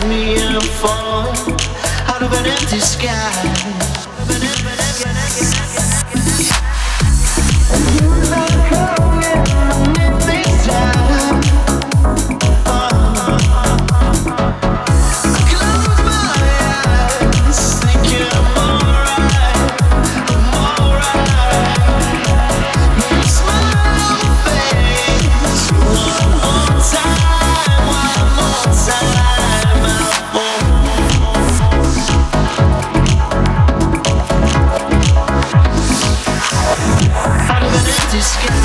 me and fall out of an empty sky. You're not coming this time. I close my eyes, thinking I'm alright. Smile on my face, one more time, one more time. Out of an empty sky.